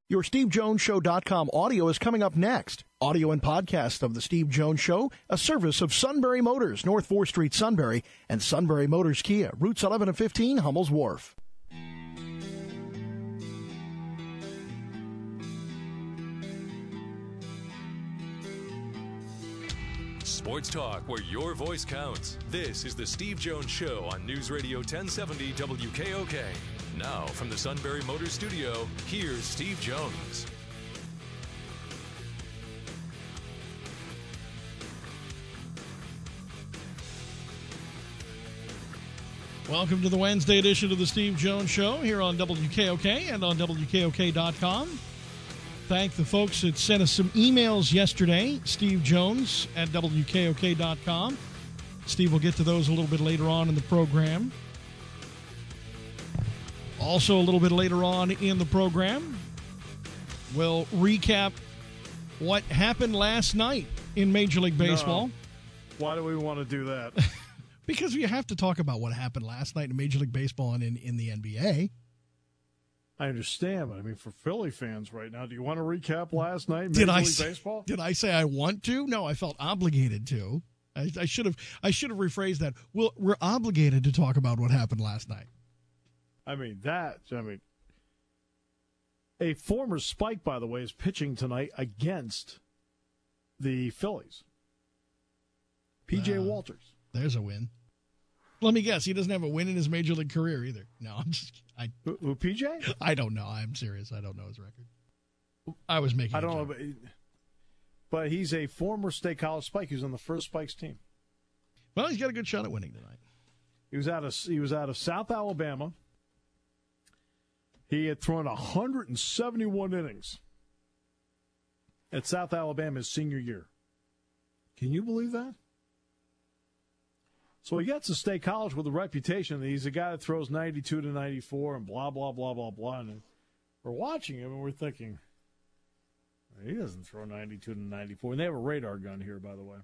Your SteveJonesShow.com audio is coming up next. Audio and podcast of The Steve Jones Show, a service of Sunbury Motors, North 4th Street, Sunbury, and Sunbury Motors Kia, routes 11 and 15, Hummel's Wharf. Sports talk where your voice counts. This is The Steve Jones Show on News Radio 1070 WKOK. Now, from the Sunbury Motors Studio, here's Steve Jones. Welcome to the Wednesday edition of the Steve Jones Show here on WKOK and on WKOK.com. Thank the folks that sent us some emails yesterday, Steve Jones at WKOK.com. Steve will get to those a little bit later on in the program. Also, a little bit later on in the program, we'll recap what happened last night in Major League Baseball. No. Why do we want to do that? Because we have to talk about what happened last night in Major League Baseball and in the NBA. I understand, but I mean, for Philly fans right now, do you want to recap last night in Major League Baseball? Did I say I want to? No, I felt obligated to. I should have rephrased that. We're obligated to talk about what happened last night. A former Spike, by the way, is pitching tonight against the Phillies. P.J. Walters. There's a win. Let me guess, he doesn't have a win in his Major League career either. No, I'm just Who P.J.? I don't know. I'm serious. I don't know his record. I was making. I don't know, but he's a former State College Spike. He was on the first Spikes team. Well, he's got a good shot at winning tonight. He was out of South Alabama. He had thrown 171 innings at South Alabama his senior year. Can you believe that? So he gets to State College with a reputation that he's a guy that throws 92 to 94 and blah, blah, blah, blah, blah. And we're watching him and we're thinking, he doesn't throw 92 to 94. And they have a radar gun here, by the way.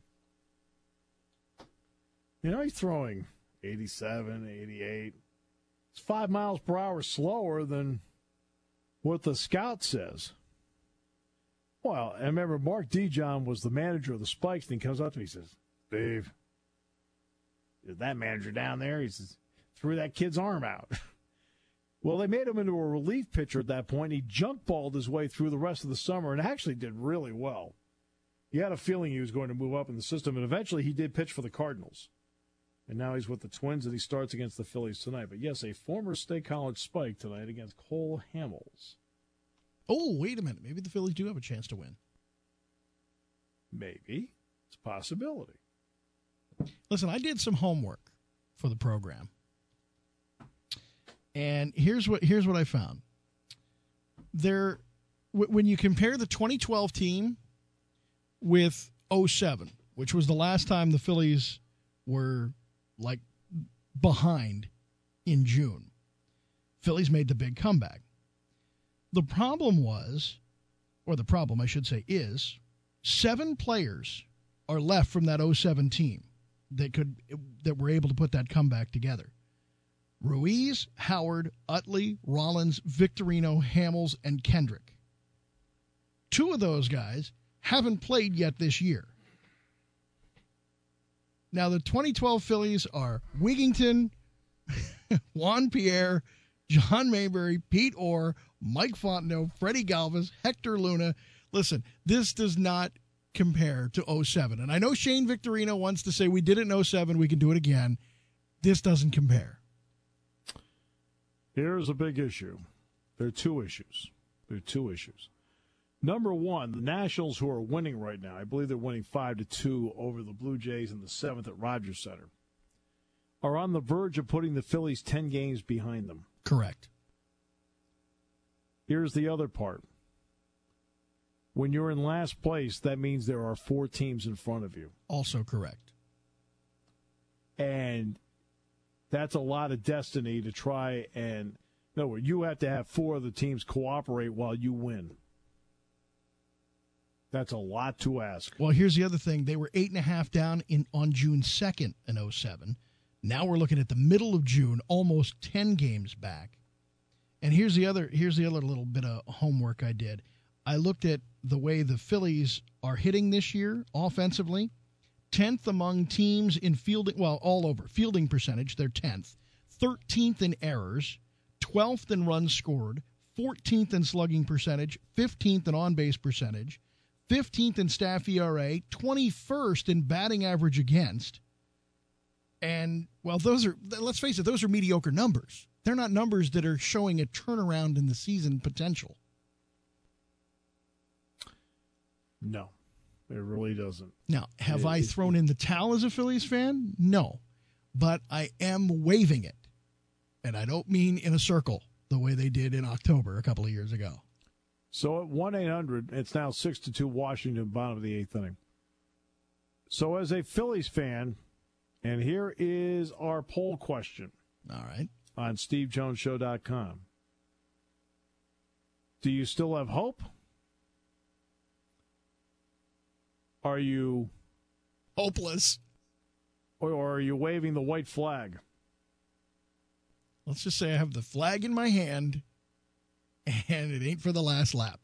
You know, he's throwing 87, 88. It's 5 miles per hour slower than what the scout says. Well, I remember Mark Dijon was the manager of the Spikes, and he comes up to me and says, Steve, is that manager down there? He says, threw that kid's arm out. Well, they made him into a relief pitcher at that point. He junk balled his way through the rest of the summer and actually did really well. You had a feeling he was going to move up in the system, and eventually he did pitch for the Cardinals. And now he's with the Twins, and he starts against the Phillies tonight. But, yes, a former State College Spike tonight against Cole Hamels. Oh, wait a minute. Maybe the Phillies do have a chance to win. Maybe. It's a possibility. Listen, I did some homework for the program. And here's what I found. When you compare the 2012 team with 07, which was the last time the Phillies were behind in June, Phillies made the big comeback. The problem I should say is 7 players are left from that 07 team that were able to put that comeback together. Ruiz, Howard, Utley, Rollins, Victorino, Hamels, and Kendrick. 2 of those guys haven't played yet this year. Now, the 2012 Phillies are Wigington, Juan Pierre, John Mayberry, Pete Orr, Mike Fontenot, Freddie Galvis, Hector Luna. Listen, this does not compare to 07. And I know Shane Victorino wants to say we did it in 07, we can do it again. This doesn't compare. Here's a big issue. There are 2 issues. Number one, the Nationals, who are winning right now, I believe they're winning 5-2 over the Blue Jays in the 7th at Rogers Center, are on the verge of putting the Phillies 10 games behind them. Correct. Here's the other part. When you're in last place, that means there are 4 teams in front of you. Also correct. And that's a lot of destiny to try and – no, you have to have 4 of the teams cooperate while you win. That's a lot to ask. Well, here's the other thing. They were 8.5 down on June 2nd in 07. Now we're looking at the middle of June, almost 10 games back. And here's the other little bit of homework I did. I looked at the way the Phillies are hitting this year offensively. 10th among teams in fielding, well, all over. Fielding percentage, they're 10th. 13th in errors, 12th in runs scored, 14th in slugging percentage, 15th in on-base percentage, 15th in staff ERA, 21st in batting average against. And, well, let's face it, those are mediocre numbers. They're not numbers that are showing a turnaround in the season potential. No, it really doesn't. Now, have I thrown in the towel as a Phillies fan? No. But I am waving it. And I don't mean in a circle the way they did in October a couple of years ago. So at 1-800, it's now 6-2 Washington, bottom of the eighth inning. So as a Phillies fan, and here is our poll question. All right. On SteveJonesShow.com. Do you still have hope? Are you hopeless? Or are you waving the white flag? Let's just say I have the flag in my hand, and it ain't for the last lap.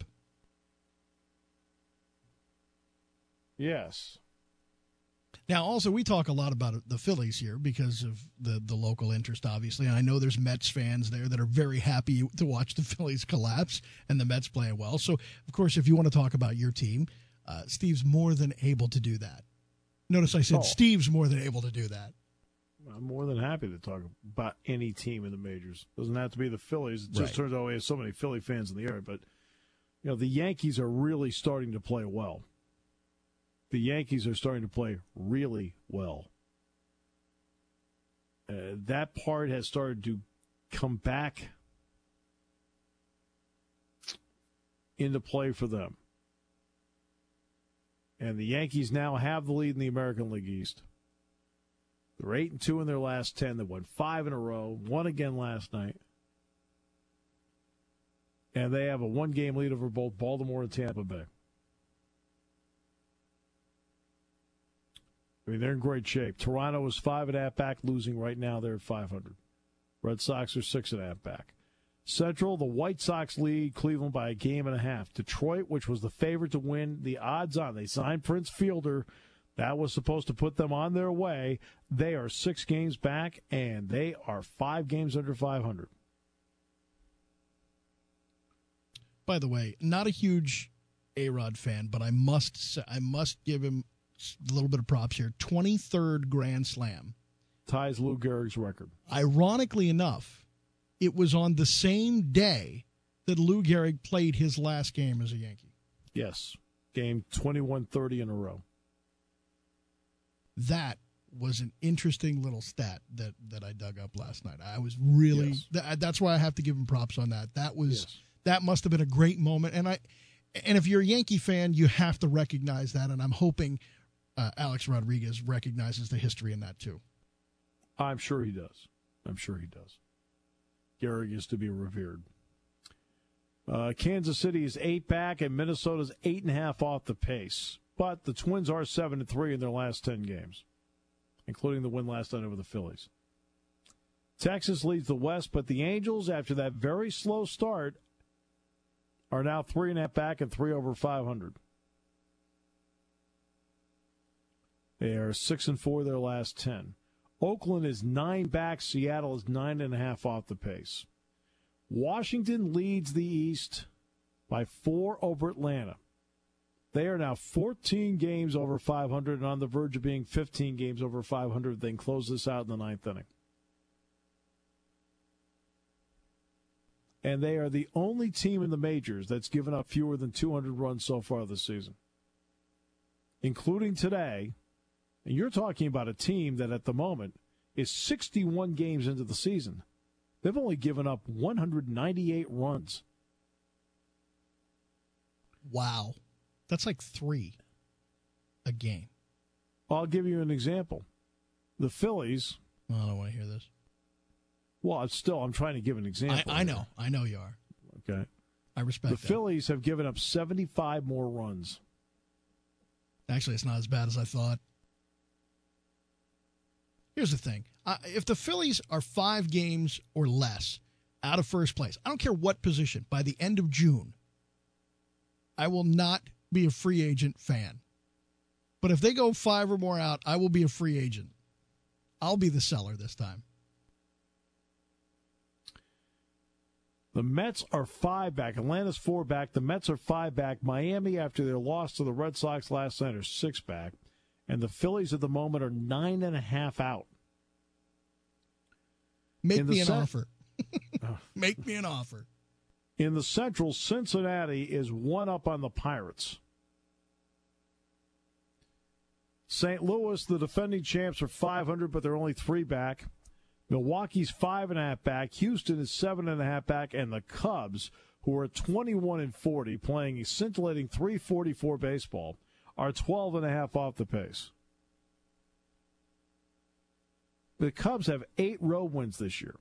Yes. Now, also, we talk a lot about the Phillies here because of the local interest, obviously. And I know there's Mets fans there that are very happy to watch the Phillies collapse and the Mets playing well. So, of course, if you want to talk about your team, Steve's more than able to do that. Notice I said Steve's more than able to do that. I'm more than happy to talk about any team in the majors. Doesn't have to be the Phillies. It just turns out we have so many Philly fans in the area. But, you know, the Yankees are really starting to play well. The Yankees are starting to play really well. That part has started to come back into play for them. And the Yankees now have the lead in the American League East. They're 8-2 in their last 10. They won 5 in a row, won again last night. And they have a one-game lead over both Baltimore and Tampa Bay. I mean, they're in great shape. Toronto is 5.5 back, losing right now. They're at 500. Red Sox are 6.5 back. Central, the White Sox lead Cleveland by 1.5 games. Detroit, which was the favorite to win, the odds on. They signed Prince Fielder. That was supposed to put them on their way. They are 6 games back, and they are 5 games under 500. By the way, not a huge A-Rod fan, but I must give him a little bit of props here. 23rd Grand Slam. Ties Lou Gehrig's record. Ironically enough, it was on the same day that Lou Gehrig played his last game as a Yankee. Yes. Game 21-30 in a row. That was an interesting little stat that I dug up last night. I was really that's why I have to give him props on that. That must have been a great moment. And if you're a Yankee fan, you have to recognize that. And I'm hoping Alex Rodriguez recognizes the history in that too. I'm sure he does. Gehrig is to be revered. Kansas City is 8 back, and Minnesota's 8.5 off the pace. But the Twins are 7-3 in their last 10 games, including the win last night over the Phillies. Texas leads the West, but the Angels, after that very slow start, are now 3.5 back and 3 over 500. They are 6-4 their last 10. Oakland is 9 back. Seattle is 9.5 off the pace. Washington leads the East by 4 over Atlanta. They are now 14 games over 500 and on the verge of being 15 games over 500. They can close this out in the 9th inning. And they are the only team in the majors that's given up fewer than 200 runs so far this season, including today. And you're talking about a team that at the moment is 61 games into the season. They've only given up 198 runs. Wow. That's like 3 a game. I'll give you an example. The Phillies. I don't want to hear this. Well, I'm trying to give an example. I know. I know you are. Okay. I respect that. The Phillies have given up 75 more runs. Actually, it's not as bad as I thought. Here's the thing. If the Phillies are 5 games or less out of first place, I don't care what position, by the end of June, I will not be a free agent fan. But if they go 5 or more out, I will be a free agent. I'll be the seller this time. The Mets are 5 back. Atlanta's 4 back. The Mets are 5 back. Miami, after their loss to the Red Sox last night, are 6 back. And the Phillies at the moment are 9.5 out. Make me an offer. Make me an offer. In the Central, Cincinnati is 1 up on the Pirates. St. Louis, the defending champs, are 500, but they're only 3 back. Milwaukee's 5.5 back. Houston is 7.5 back. And the Cubs, who are 21-40, playing a scintillating .344 baseball, are 12.5 off the pace. The Cubs have 8 road wins this year.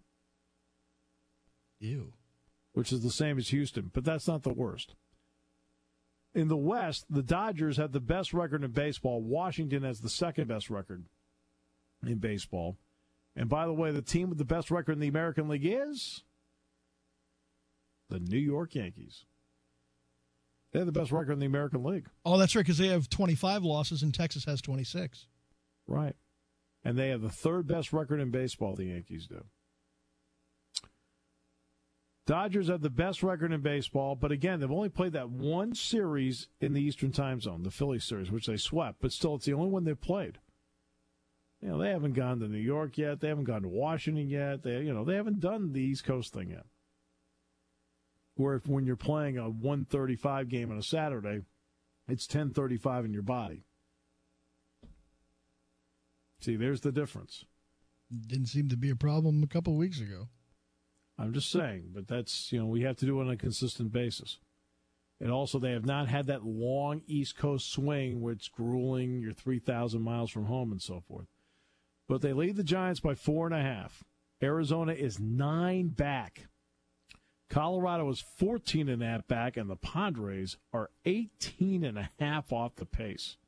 Ew. Which is the same as Houston, but that's not the worst. In the West, the Dodgers have the best record in baseball. Washington has the second best record in baseball. And by the way, the team with the best record in the American League is the New York Yankees. They have the best record in the American League. Oh, that's right, because they have 25 losses and Texas has 26. Right. And they have the third best record in baseball, the Yankees do. Dodgers have the best record in baseball, but again, they've only played that one series in the Eastern Time Zone, the Phillies series, which they swept, but still it's the only one they've played. You know, they haven't gone to New York yet. They haven't gone to Washington yet. They haven't done the East Coast thing yet. Where when you're playing a 1:35 game on a Saturday, it's 10:35 in your body. See, there's the difference. Didn't seem to be a problem a couple of weeks ago. I'm just saying, but that's, we have to do it on a consistent basis. And also, they have not had that long East Coast swing where it's grueling, you're 3,000 miles from home and so forth. But they lead the Giants by 4.5. Arizona is 9 back. Colorado is 14.5 back, and the Padres are 18.5 off the pace.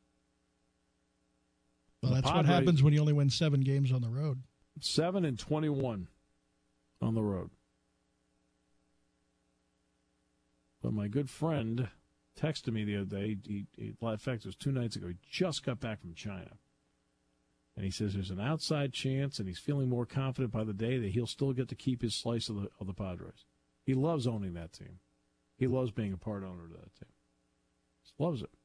Well, that's what happens when you only win 7 games on the road. 7-21 on the road. But my good friend texted me the other day. In fact, it was 2 nights ago. He just got back from China. And he says there's an outside chance, and he's feeling more confident by the day that he'll still get to keep his slice of the Padres. He loves owning that team. He loves being a part owner of that team. Just loves it.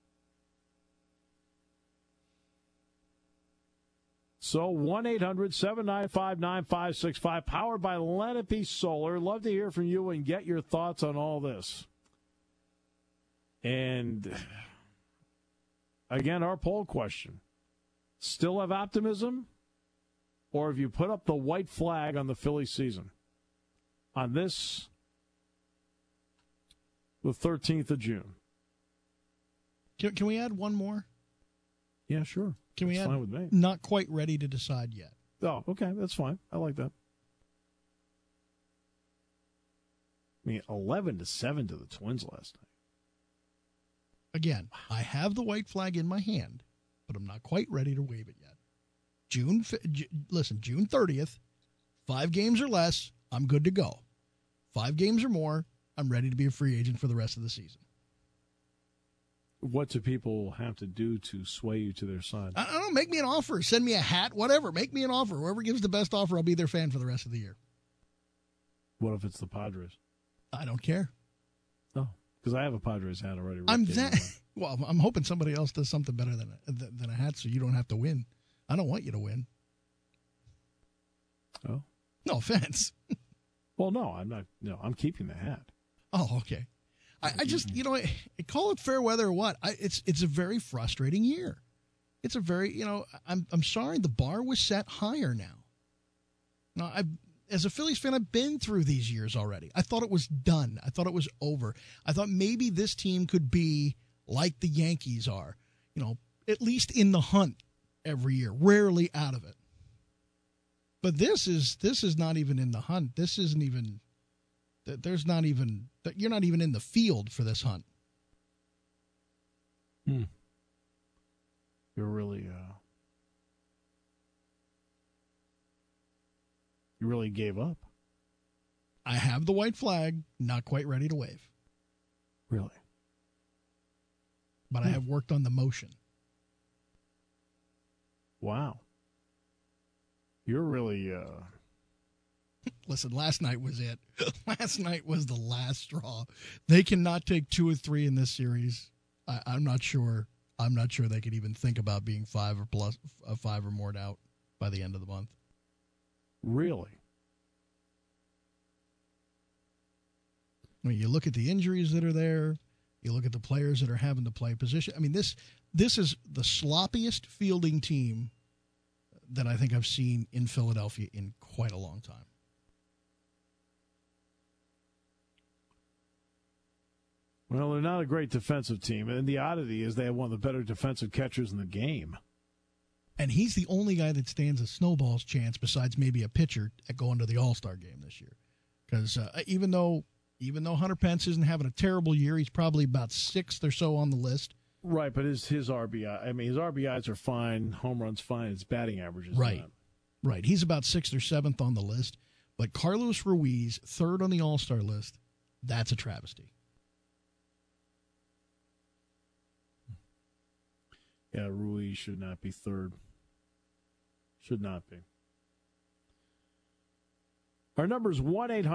So 1-800-795-9565, powered by Lenape Solar. Love to hear from you and get your thoughts on all this. And again, our poll question. Still have optimism? Or have you put up the white flag on the Phillies season? On this, the 13th of June. Can we add one more? Yeah, sure. Can we that's add fine with me. Not quite ready to decide yet? Oh, okay. That's fine. I like that. I mean, 11-7 to the Twins last night. Again, I have the white flag in my hand, but I'm not quite ready to wave it yet. June 30th, 5 games or less, I'm good to go. 5 games or more, I'm ready to be a free agent for the rest of the season. What do people have to do to sway you to their side? I don't know. Make me an offer. Send me a hat. Whatever. Make me an offer. Whoever gives the best offer, I'll be their fan for the rest of the year. What if it's the Padres? I don't care. No, because I have a Padres hat already. Well, I'm hoping somebody else does something better than a hat, so you don't have to win. I don't want you to win. Oh, no offense. Well, no, I'm not. No, I'm keeping the hat. Oh, okay. I just, call it fair weather or what. It's a very frustrating year. It's a very, I'm sorry, the bar was set higher now. Now, as a Phillies fan, I've been through these years already. I thought it was done. I thought it was over. I thought maybe this team could be like the Yankees are, at least in the hunt every year, rarely out of it. But this is not even in the hunt. This isn't even. You're not even in the field for this hunt. You're really, you really gave up. I have the white flag, not quite ready to wave. Really? But I have worked on the motion. Wow. You're really... Listen, last night was it. Last night was the last straw. They cannot take 2 or 3 in this series. I'm not sure. I'm not sure they could even think about being 5 or more out by the end of the month. Really? I mean, you look at the injuries that are there. You look at the players that are having to play position. I mean, this is the sloppiest fielding team that I think I've seen in Philadelphia in quite a long time. Well, they're not a great defensive team, and the oddity is they have one of the better defensive catchers in the game. And he's the only guy that stands a snowball's chance, besides maybe a pitcher, at going to the All-Star game this year. Because even though Hunter Pence isn't having a terrible year, he's probably about 6th or so on the list. Right, but his RBI, his RBIs are fine, home runs fine, his batting average is right. not. Right, he's about 6th or 7th on the list. But Carlos Ruiz, 3rd on the All-Star list, that's a travesty. Yeah, Ruiz should not be 3rd. Should not be. Our number is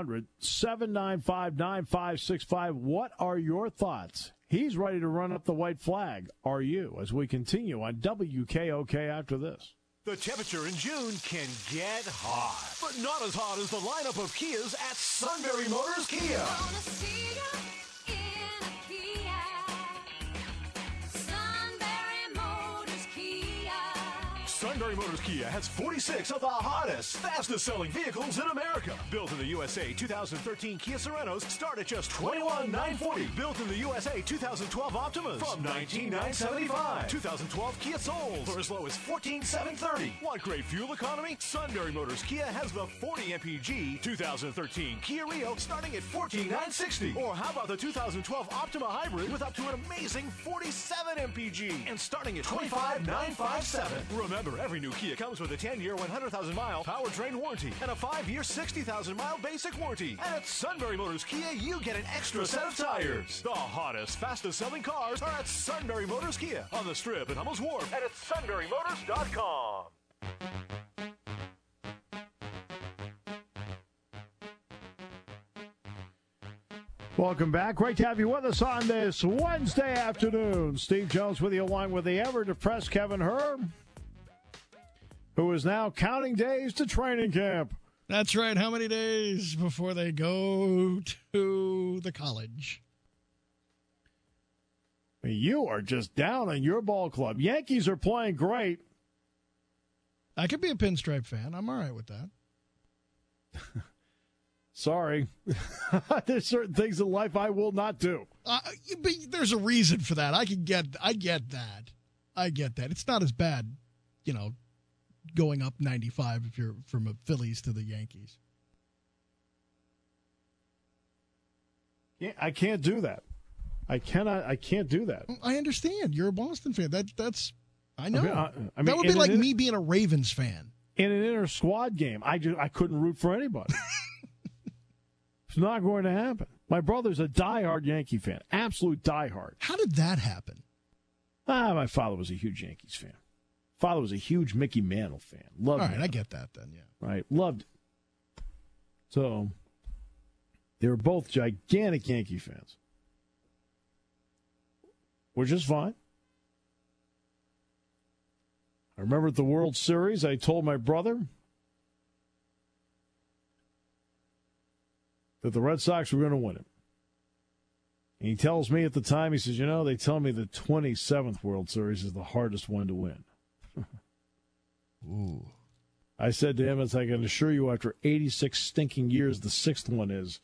1-800-795-9565. What are your thoughts? He's ready to run up the white flag. Are you? As we continue on WKOK after this. The temperature in June can get hot, but not as hot as the lineup of Kias at Sunbury Motors Kia. Sunbury Motors Kia has 46 of the hottest, fastest-selling vehicles in America. Built in the USA, 2013 Kia Sorentos start at just $21,940. Built in the USA, 2012 Optimas from $19,975. 2012 Kia Souls for as low as $14,730. Want great fuel economy? Sunbury Motors Kia has the 40 MPG 2013 Kia Rio starting at $14,960. Or how about the 2012 Optima Hybrid with up to an amazing 47 MPG and starting at $25,957. Remember, every new Kia comes with a 10-year, 100,000-mile powertrain warranty and a 5-year, 60,000-mile basic warranty. And at Sunbury Motors Kia, you get an extra set of tires. The hottest, fastest-selling cars are at Sunbury Motors Kia on the Strip at Hummel's Wharf and at sunburymotors.com. Welcome back. Great to have you with us on this Wednesday afternoon. Steve Jones with you along with the ever-depressed Kevin Herb, who is now counting days to training camp. That's right. How many days before they go to the college? You are just down on your ball club. Yankees are playing great. I could be a pinstripe fan. I'm all right with that. Sorry. There's certain things in life I will not do. But there's a reason for that. I get that. I get that. It's not as bad, going up 95 if you're from the Phillies to the Yankees. Yeah, I can't do that. I can't do that. I understand. You're a Boston fan. That's I know. I mean, that would be like me being a Ravens fan. In an inter-squad game, I couldn't root for anybody. It's not going to happen. My brother's a diehard Yankee fan. Absolute diehard. How did that happen? My father was a huge Yankees fan. Father was a huge Mickey Mantle fan. Loved it. All right, I get that then, yeah. Right, loved it. So, they were both gigantic Yankee fans. Which is fine. I remember at the World Series, I told my brother that the Red Sox were going to win it. And he tells me at the time, he says, they tell me the 27th World Series is the hardest one to win. Ooh. I said to him, as I can assure you, after 86 stinking years, the 6th one is.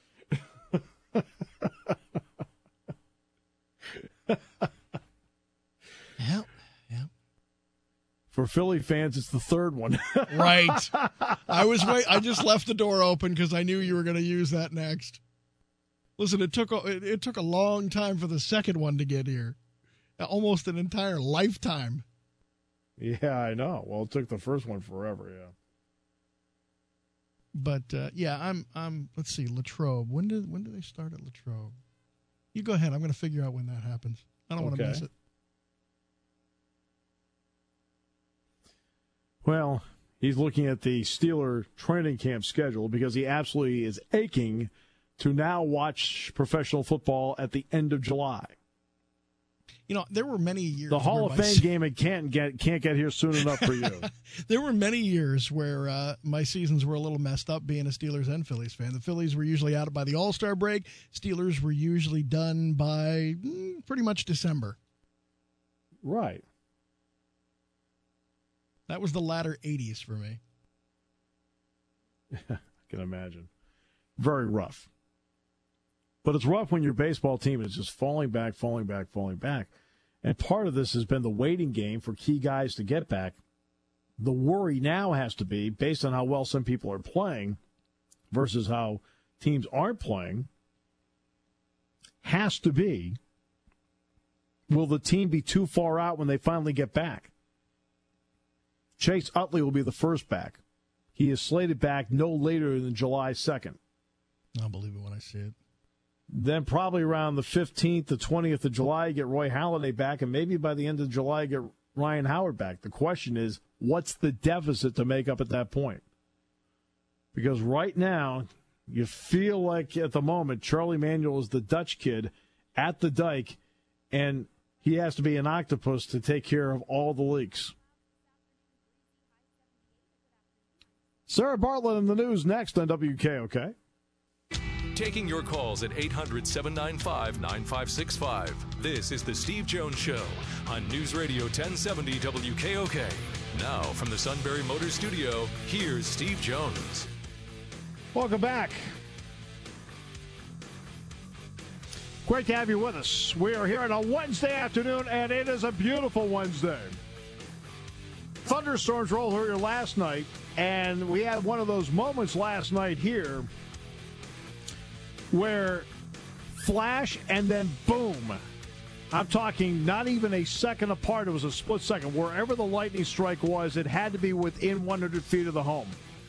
Yep. For Philly fans, it's the 3rd one. Right. I just left the door open because I knew you were going to use that next. Listen, it took a long time for the 2nd one to get here. Almost an entire lifetime. Yeah, I know. Well, it took the 1st one forever, yeah. But yeah, I'm. Let's see, Latrobe. When do they start at Latrobe? You go ahead. I'm going to figure out when that happens. I don't want to miss it. Well, he's looking at the Steeler training camp schedule because he absolutely is aching to now watch professional football at the end of July. You know, there were many years. The Hall of Fame game can't get here soon enough for you. There were many years where my seasons were a little messed up being a Steelers and Phillies fan. The Phillies were usually out by the All-Star break. Steelers were usually done by pretty much December. Right. That was the latter 80s for me. I can imagine. Very rough. But it's rough when your baseball team is just falling back. And part of this has been the waiting game for key guys to get back. The worry now has to be, based on how well some people are playing versus how teams aren't playing, has to be, will the team be too far out when they finally get back? Chase Utley will be the first back. He is slated back no later than July 2nd. I'll believe it when I see it. Then probably around the 15th to 20th of July, you get Roy Halladay back, and maybe by the end of July, you get Ryan Howard back. The question is, what's the deficit to make up at that point? Because right now, you feel like at the moment, Charlie Manuel is the Dutch kid at the dike, and he has to be an octopus to take care of all the leaks. Sarah Bartlett in the news next on WKOK. Taking your calls at 800-795-9565. This is the Steve Jones Show on News Radio 1070 WKOK. Now from the Sunbury Motors Studio, here's Steve Jones. Welcome back. Great to have you with us. We are here on a Wednesday afternoon, and it is a beautiful Wednesday. Thunderstorms rolled here last night, and we had one of those moments last night here where flash and then boom. I'm talking not even a second apart. It was a split second. Wherever the lightning strike was, it had to be within 100 feet of the home.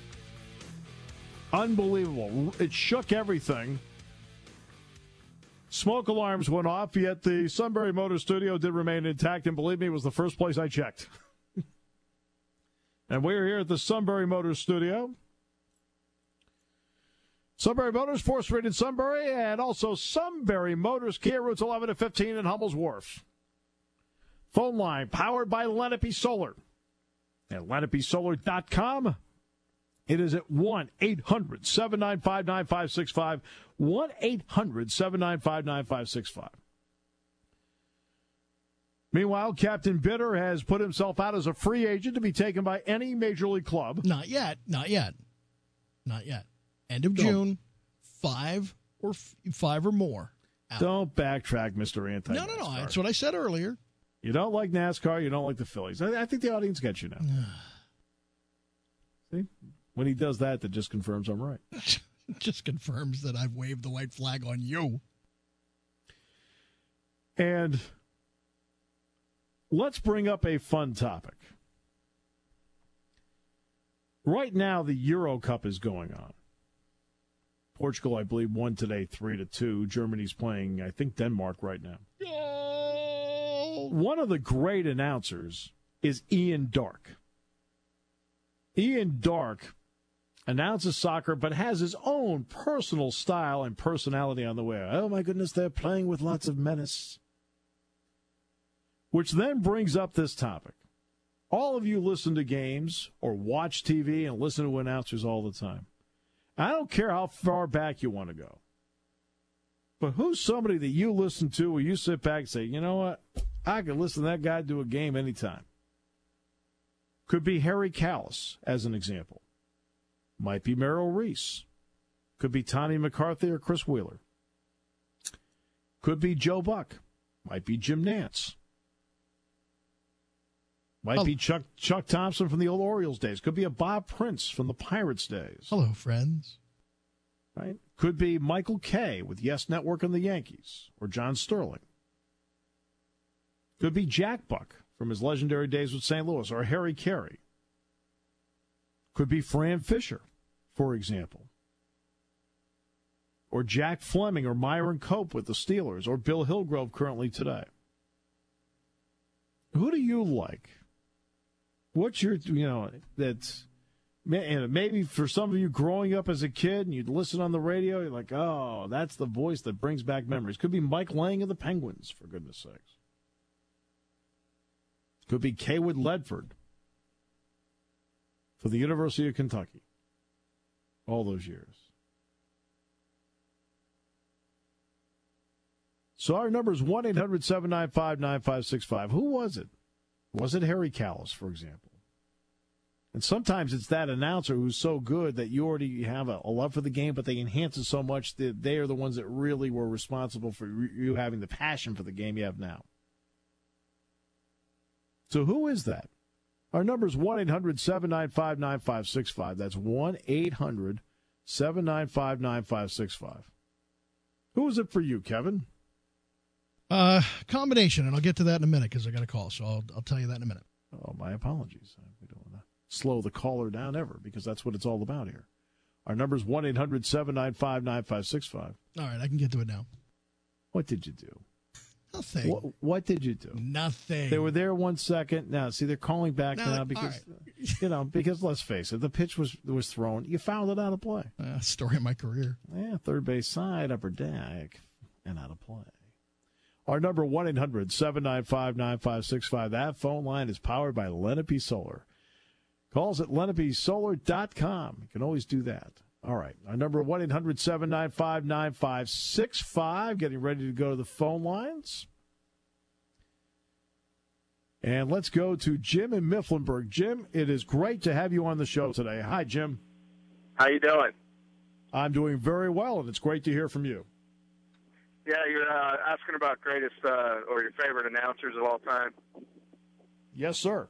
Unbelievable. It shook everything. Smoke alarms went off, yet the Sunbury Motor Studio did remain intact, and believe me, it was the first place I checked. And we're here at the Sunbury Motor Studio. Sunbury Motors, 4th Street in Sunbury, and also Sunbury Motors, Kia routes 11 to 15 in Hummel's Wharf. Phone line powered by Lenape Solar. At LenapeSolar.com. It is at 1-800-795-9565. 1-800-795-9565. Meanwhile, Captain Bitter has put himself out as a free agent to be taken by any major league club. Not yet. End of June, five or more. Out. Don't backtrack, Mr. Anti-NASCAR. No. That's what I said earlier. You don't like NASCAR. You don't like the Phillies. I think the audience gets you now. See? When he does that just confirms I'm right. Just confirms that I've waved the white flag on you. And let's bring up a fun topic. Right now, the Euro Cup is going on. Portugal, I believe, won today 3-2. Germany's playing, I think, Denmark right now. Oh. One of the great announcers is Ian Darke. Ian Darke announces soccer, but has his own personal style and personality on the way. Oh, my goodness, they're playing with lots of menace. Which then brings up this topic. All of you listen to games or watch TV and listen to announcers all the time. I don't care how far back you want to go. But who's somebody that you listen to where you sit back and say, you know what, I could listen to that guy do a game anytime? Could be Harry Kalas, as an example. Might be Merrill Reese. Could be Tony McCarthy or Chris Wheeler. Could be Joe Buck. Might be Jim Nantz. Might be Chuck Thompson from the old Orioles days. Could be a Bob Prince from the Pirates days. Hello, friends. Right? Could be Michael Kay with Yes Network and the Yankees, or John Sterling. Could be Jack Buck from his legendary days with St. Louis, or Harry Carey. Could be Fran Fisher for example. Or Jack Fleming or Myron Cope with the Steelers, or Bill Hillgrove currently today. Who do you like? What's your, that's, and maybe for some of you growing up as a kid and you'd listen on the radio, you're like, oh, that's the voice that brings back memories. Could be Mike Lang of the Penguins, for goodness sakes. Could be Kaywood Ledford for the University of Kentucky all those years. So our number is 1-800-795-9565. Who was it? Was it Harry Kalas, for example? And sometimes it's that announcer who's so good that you already have a love for the game, but they enhance it so much that they are the ones that really were responsible for you having the passion for the game you have now. So who is that? Our number is 1-800-795-9565. That's 1-800-795-9565. Who is it for you, Kevin? Combination, and I'll get to that in a minute because I got a call, so I'll tell you that in a minute. Oh, my apologies. We don't want to slow the caller down ever because that's what it's all about here. Our number is 1-800-795-9565. All right, I can get to it now. What did you do? Nothing. What did you do? Nothing. They were there 1 second. Now, see, they're calling back now because, because let's face it, the pitch was thrown. You fouled it out of play. Story of my career. Yeah, third base side, upper deck, and out of play. Our number, 1-800-795-9565. That phone line is powered by Lenape Solar. Calls at lenapesolar.com. You can always do that. All right. Our number, 1-800-795-9565. Getting ready to go to the phone lines. And let's go to Jim in Mifflinburg. Jim, it is great to have you on the show today. Hi, Jim. How you doing? I'm doing very well, and it's great to hear from you. Yeah, you're asking about greatest or your favorite announcers of all time. Yes, sir.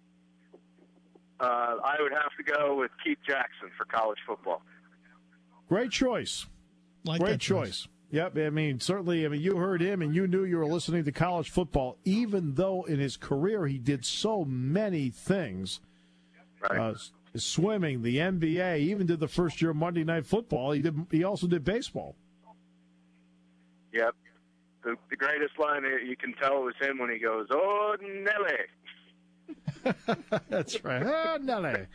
I would have to go with Keith Jackson for college football. Great choice. Great choice. Yep. Certainly, you heard him and you knew you were listening to college football, even though in his career he did so many things. Right. Swimming, the NBA, even did the first year of Monday Night Football. He also did baseball. Yep. The greatest line, you can tell it was him when he goes, "Oh, Nelly." That's right. Oh, Nelly.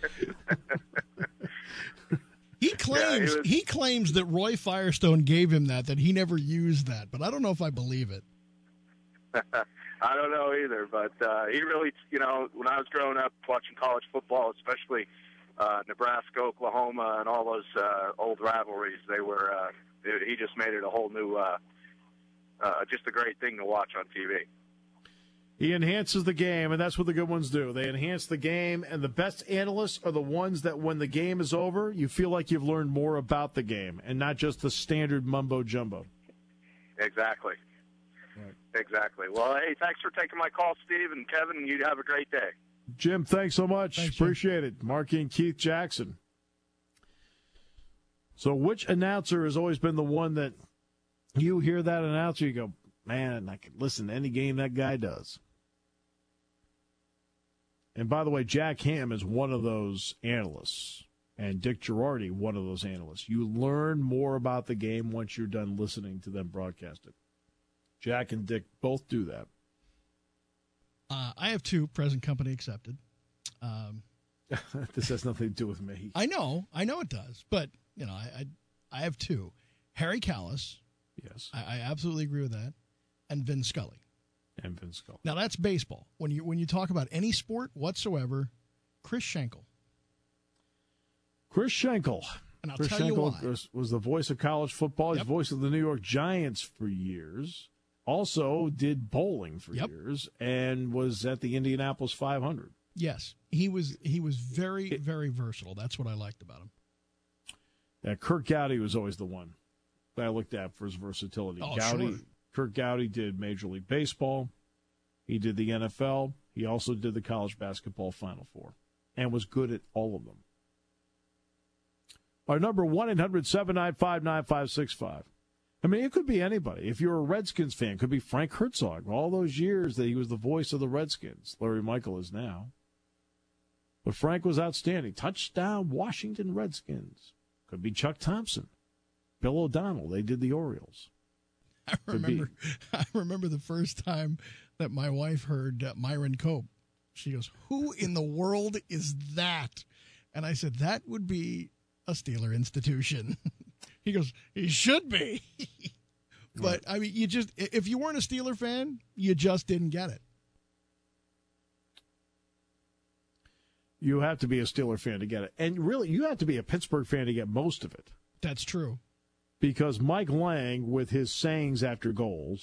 He claims that Roy Firestone gave him that he never used that, but I don't know if I believe it. I don't know either, but he really, when I was growing up watching college football, especially Nebraska, Oklahoma, and all those old rivalries, he just made it a whole new, just a great thing to watch on TV. He enhances the game, and that's what the good ones do. They enhance the game, and the best analysts are the ones that when the game is over, you feel like you've learned more about the game and not just the standard mumbo-jumbo. Exactly. Right. Exactly. Well, hey, thanks for taking my call, Steve, and Kevin, and you have a great day. Jim, thanks so much. Thanks, appreciate it. Marky and Keith Jackson. So which announcer has always been the one that you hear that announcer, you go, man, I can listen to any game that guy does. And by the way, Jack Ham is one of those analysts, and Dick Girardi, one of those analysts. You learn more about the game once you're done listening to them broadcast it. Jack and Dick both do that. I have two, present company accepted. This has nothing to do with me. I know it does, but I have two. Harry Kalas. Yes, I absolutely agree with that, and Vin Scully. Now that's baseball. When you talk about any sport whatsoever, Chris Schenkel. And I'll tell you why. Was the voice of college football. He's Yep. voice of the New York Giants for years. Also did bowling for years and was at the Indianapolis 500. Yes, he was very, very versatile. That's what I liked about him. Yeah, Kirk Gowdy was always the one that I looked at for his versatility. Oh, Gowdy, sure. Kirk Gowdy did Major League Baseball. He did the NFL. He also did the college basketball Final Four and was good at all of them. Our number, 1-800-795-9565. It could be anybody. If you're a Redskins fan, it could be Frank Herzog. All those years that he was the voice of the Redskins. Larry Michael is now. But Frank was outstanding. Touchdown, Washington Redskins. Could be Chuck Thompson, Bill O'Donnell. They did the Orioles. I remember the first time that my wife heard Myron Cope. She goes, "Who in the world is that?" And I said, "That would be a Steeler institution." He goes, "He should be." But, I mean, if you weren't a Steeler fan, you just didn't get it. You have to be a Steeler fan to get it. And really, you have to be a Pittsburgh fan to get most of it. That's true. Because Mike Lang, with his sayings after goals,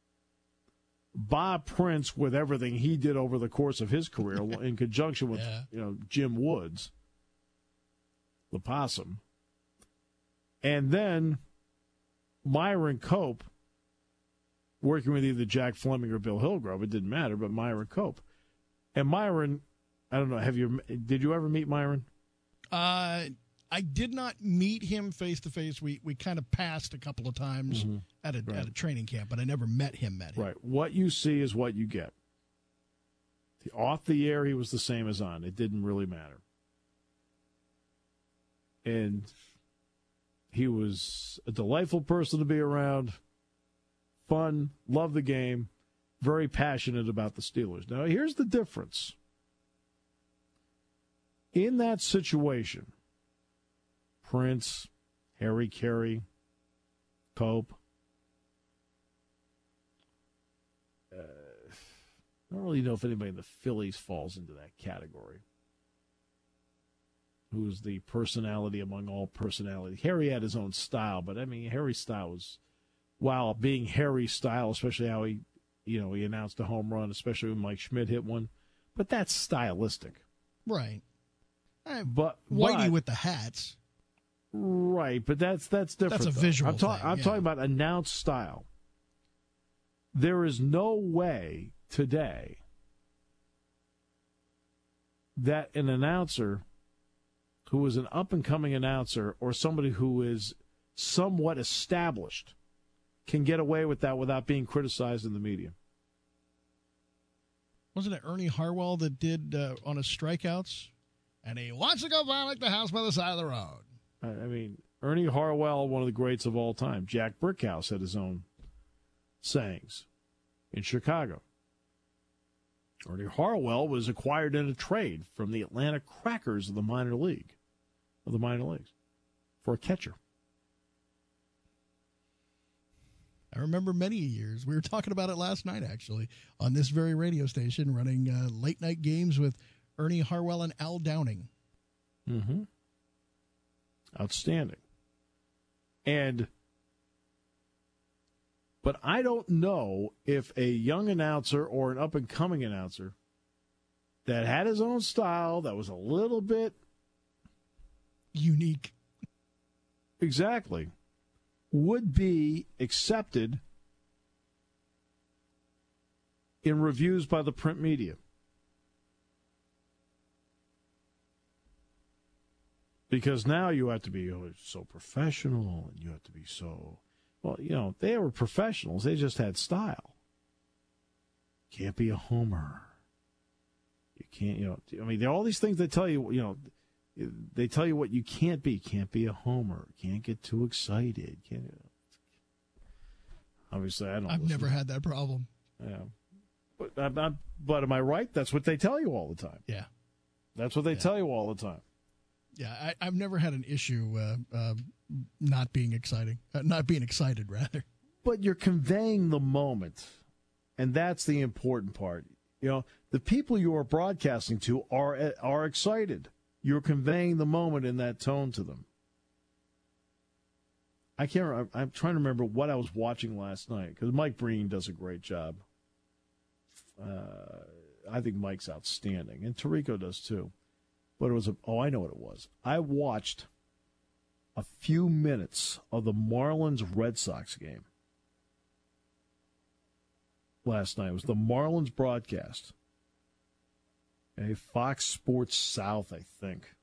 Bob Prince, with everything he did over the course of his career, in conjunction with Jim Woods, the Possum, and then Myron Cope, working with either Jack Fleming or Bill Hillgrove, it didn't matter, but Myron Cope. And Myron, I don't know, did you ever meet Myron? I did not meet him face to face. We kind of passed a couple of times at a training camp, but I never met him. Right. What you see is what you get. Off the air, he was the same as on. It didn't really matter. And he was a delightful person to be around, fun, loved the game, very passionate about the Steelers. Now, here's the difference. In that situation, Prince, Harry Carey, Cope, I don't really know if anybody in the Phillies falls into that category. Who's the personality among all personalities? Harry had his own style, but I mean, Harry's style was, while being Harry's style, especially how he announced a home run, especially when Mike Schmidt hit one, but that's stylistic, right? But Whitey with the hats, right? But that's different. That's a visual. I'm talking about announced style. There is no way today that an announcer who is an up-and-coming announcer or somebody who is somewhat established can get away with that without being criticized in the media. Wasn't it Ernie Harwell that did on his strikeouts? And he wants to go by like the house by the side of the road. I mean, Ernie Harwell, one of the greats of all time. Jack Brickhouse had his own sayings in Chicago. Ernie Harwell was acquired in a trade from the Atlanta Crackers of the minor leagues for a catcher. I remember many years. We were talking about it last night, actually, on this very radio station, running late-night games with Ernie Harwell and Al Downing. Mm-hmm. Outstanding. But I don't know if a young announcer or an up-and-coming announcer that had his own style, that was a little bit unique, exactly, would be accepted in reviews by the print media. Because now you have to be so professional, and you have to be so... Well, they were professionals. They just had style. Can't be a homer. You can't, I mean, there are all these things that tell you, they tell you what you can't be. Can't be a homer. Can't get too excited. Obviously, I've never had that problem. Yeah. But am I right? That's what they tell you all the time. Yeah. That's what they tell you all the time. Yeah, I've never had an issue not being excited, rather. But you're conveying the moment, and that's the important part. The people you are broadcasting to are excited. You're conveying the moment in that tone to them. I can't remember. I'm trying to remember what I was watching last night, because Mike Breen does a great job. I think Mike's outstanding, and Tirico does too. But it was I know what it was. I watched a few minutes of the Marlins-Red Sox game last night. It was the Marlins broadcast. Fox Sports South, I think.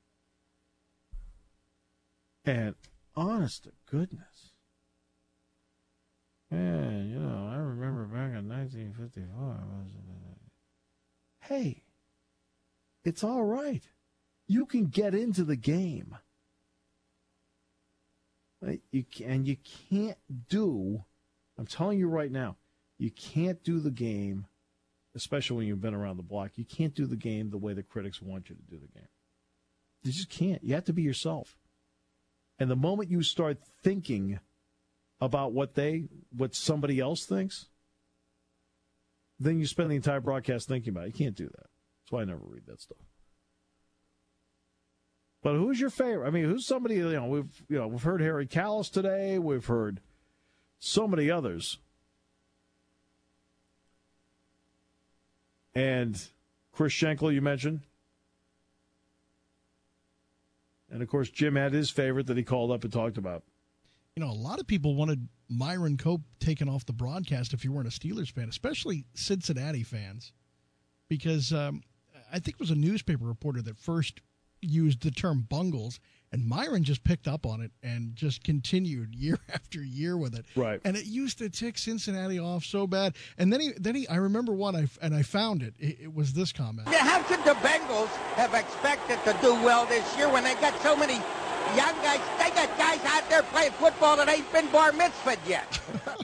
And honest to goodness, man, I remember back in 1954. Hey, it's all right. You can get into the game. You can't do, I'm telling you right now, you can't do the game, especially when you've been around the block, you can't do the game the way the critics want you to do the game. You just can't. You have to be yourself. And the moment you start thinking about what somebody else thinks, then you spend the entire broadcast thinking about it. You can't do that. That's why I never read that stuff. But who's your favorite? I mean, who's somebody, we've heard Harry Kalas today. We've heard so many others. And Chris Schenkel, you mentioned. And, of course, Jim had his favorite that he called up and talked about. A lot of people wanted Myron Cope taken off the broadcast if you weren't a Steelers fan, especially Cincinnati fans, because I think it was a newspaper reporter that first used the term bungles, and Myron just picked up on it and just continued year after year with it. Right. And it used to tick Cincinnati off so bad. And then he I remember one, I found it. It was this comment. Yeah, how could the Bengals have expected to do well this year when they got so many young guys? They got guys out there playing football that ain't been bar mitzvahed yet.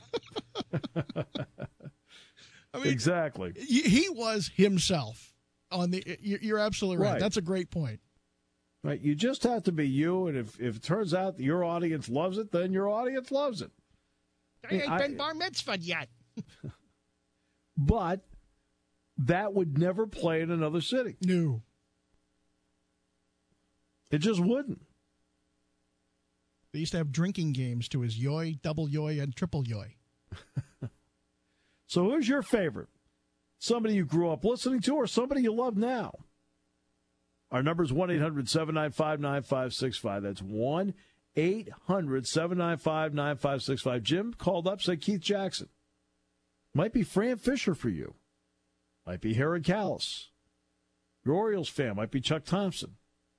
I mean, exactly. He was himself. You're absolutely right. That's a great point. Right, you just have to be you, and if it turns out that your audience loves it, then your audience loves it. They ain't been bar mitzvahed yet. But that would never play in another city. No. It just wouldn't. They used to have drinking games to his yoy, double yoy, and triple yoy. So who's your favorite? Somebody you grew up listening to or somebody you love now? Our number is 1-800-795-9565. That's 1-800-795-9565. Jim called up, said Keith Jackson. Might be Fran Fisher for you. Might be Harry Kalas. Your Orioles fan might be Chuck Thompson.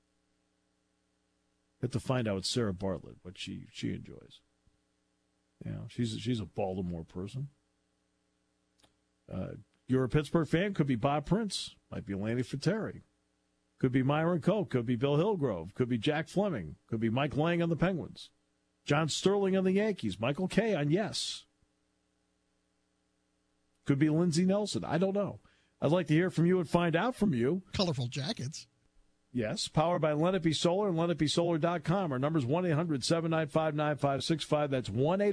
Have to find out with Sarah Bartlett what she enjoys. She's a Baltimore person. You're a Pittsburgh fan, could be Bob Prince, might be Lanny Fitteri. Could be Myron Cope, could be Bill Hillgrove, could be Jack Fleming, could be Mike Lang on the Penguins, John Sterling on the Yankees, Michael Kay on Yes. Could be Lindsey Nelson. I don't know. I'd like to hear from you and find out from you. Colorful jackets. Yes, powered by Lenape Solar and LenapeSolar.com. Our number is 1-800-795-9565. That's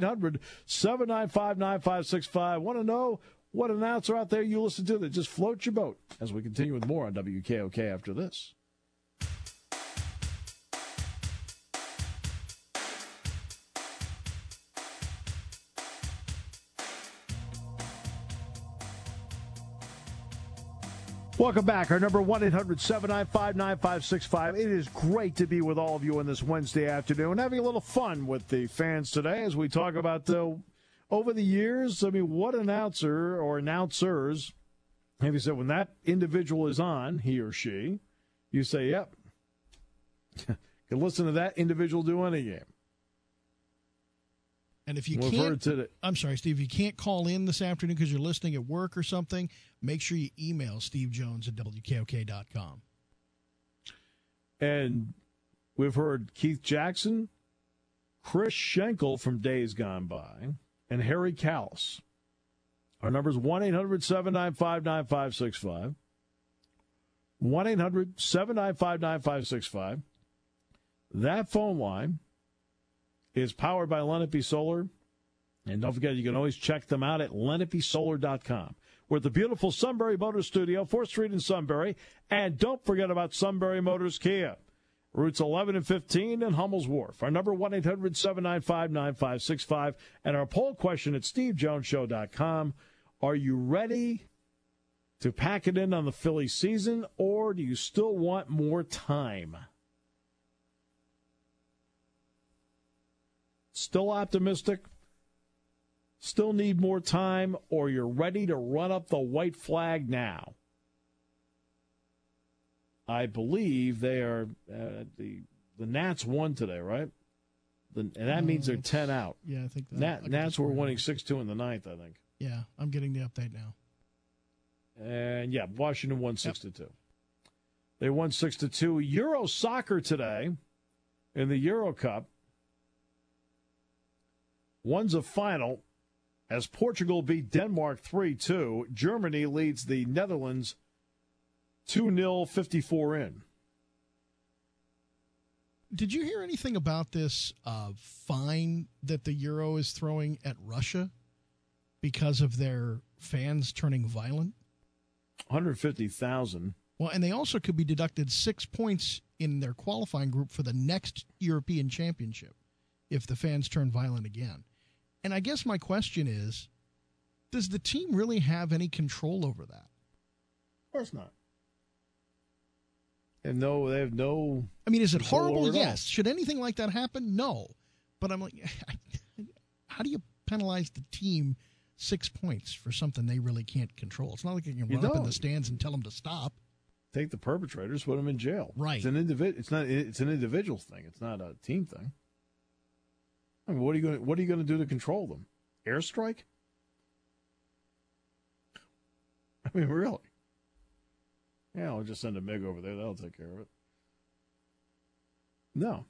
1-800-795-9565. Want to know what announcer out there you listen to that just floats your boat? As we continue with more on WKOK after this. Welcome back. Our number 1-800-795-9565. It is great to be with all of you on this Wednesday afternoon, having a little fun with the fans today as we talk about over the years. I mean, what announcer or announcers have you said when that individual is on, he or she, you say, yep, can listen to that individual do any game. And if you can't, I'm sorry, Steve, you can't call in this afternoon because you're listening at work or something, make sure you email Steve Jones at WKOK.com. And we've heard Keith Jackson, Chris Schenkel from days gone by, and Harry Kalas. Our number is 1-800-795-9565. 1-800-795-9565. That phone line is powered by Lenape Solar. And don't forget, you can always check them out at LenapeSolar.com. We're at the beautiful Sunbury Motors Studio, 4th Street in Sunbury. And don't forget about Sunbury Motors Kia, routes 11 and 15 in Hummel's Wharf. Our number, 1-800-795-9565. And our poll question at SteveJonesShow.com. Are you ready to pack it in on the Philly season, or do you still want more time? Still optimistic? Still need more time, or you're ready to run up the white flag now? I believe they are the Nats won today, right? And that means they're 10 out. Yeah, I think that. Nats were winning 6-2 in the ninth, I think. Yeah, I'm getting the update now. And, yeah, Washington won 6-2. They won 6-2. Euro soccer today in the Euro Cup. One's a final as Portugal beat Denmark 3-2. Germany leads the Netherlands 2-0, 54 in. Did you hear anything about this fine that the Euro is throwing at Russia because of their fans turning violent? 150,000. Well, and they also could be deducted 6 points in their qualifying group for the next European Championship if the fans turn violent again. And I guess my question is, does the team really have any control over that? Of course not. And no, they have no. I mean, is it control horrible? over it all. Yes. Should anything like that happen? No. But I'm like, how do you penalize the team 6 points for something they really can't control? It's not like you can run up in the stands and tell them to stop. Take the perpetrators, put them in jail. Right. It's an individual thing. It's not a team thing. I mean, what are you going to do to control them? Airstrike? I mean, really? Yeah, I'll just send a MiG over there. That'll take care of it. No.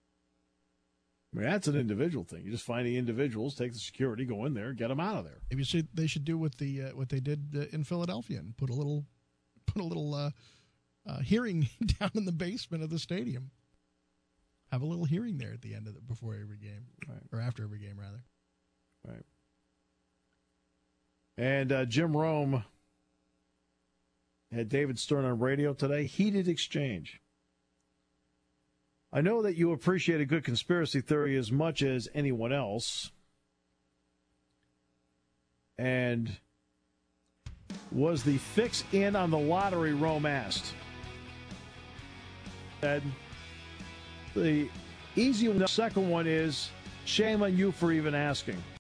I mean, that's an individual thing. You just find the individuals, take the security, go in there, get them out of there. Maybe they should do what they did in Philadelphia and put a little hearing down in the basement of the stadium. Have a little hearing there at the end of it before every game, right. Or after every game, rather. Right. And Jim Rome had David Stern on radio today. Heated exchange. I know that you appreciate a good conspiracy theory as much as anyone else. And was the fix in on the lottery, Rome asked. And the easy one, the second one is, shame on you for even asking.